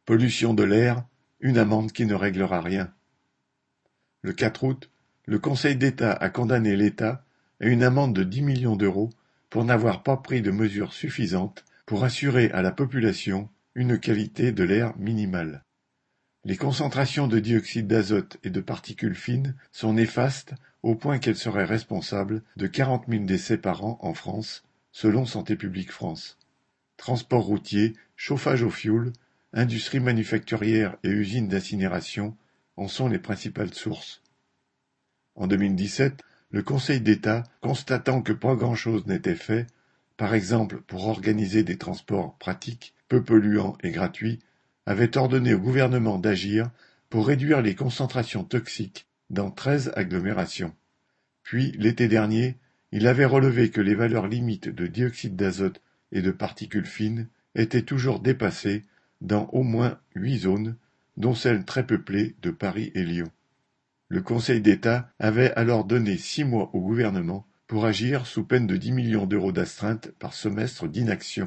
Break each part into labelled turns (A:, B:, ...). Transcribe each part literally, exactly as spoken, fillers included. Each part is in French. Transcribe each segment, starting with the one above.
A: Pollution de l'air, une amende qui ne réglera rien. Le quatre août, le Conseil d'État a condamné l'État à une amende de dix millions d'euros pour n'avoir pas pris de mesures suffisantes pour assurer à la population une qualité de l'air minimale. Les concentrations de dioxyde d'azote et de particules fines sont néfastes au point qu'elles seraient responsables de quarante mille décès par an en France, selon Santé publique France. Transport routier, chauffage au fioul, industrie manufacturière et usines d'incinération en sont les principales sources. En deux mille dix-sept, le Conseil d'État, constatant que pas grand-chose n'était fait, par exemple pour organiser des transports pratiques, peu polluants et gratuits, avait ordonné au gouvernement d'agir pour réduire les concentrations toxiques dans treize agglomérations. Puis, l'été dernier, il avait relevé que les valeurs limites de dioxyde d'azote et de particules fines étaient toujours dépassées dans au moins huit zones, dont celle très peuplée de Paris et Lyon. Le Conseil d'État avait alors donné six mois au gouvernement pour agir sous peine de dix millions d'euros d'astreinte par semestre d'inaction.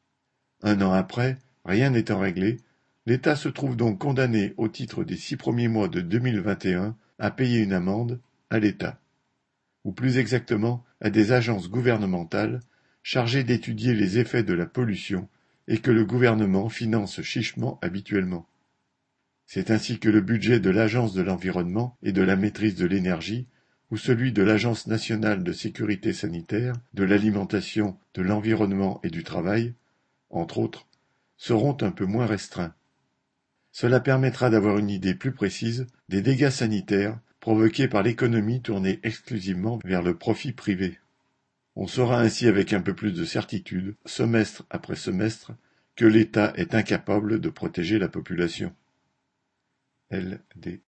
A: Un an après, rien n'étant réglé, l'État se trouve donc condamné au titre des six premiers mois de deux mille vingt et un à payer une amende à l'État, ou plus exactement à des agences gouvernementales chargées d'étudier les effets de la pollution et que le gouvernement finance chichement habituellement. C'est ainsi que le budget de l'Agence de l'environnement et de la maîtrise de l'énergie, ou celui de l'Agence nationale de sécurité sanitaire, de l'alimentation, de l'environnement et du travail, entre autres, seront un peu moins restreints. Cela permettra d'avoir une idée plus précise des dégâts sanitaires provoqués par l'économie tournée exclusivement vers le profit privé. On saura ainsi avec un peu plus de certitude, semestre après semestre, que l'État est incapable de protéger la population. L D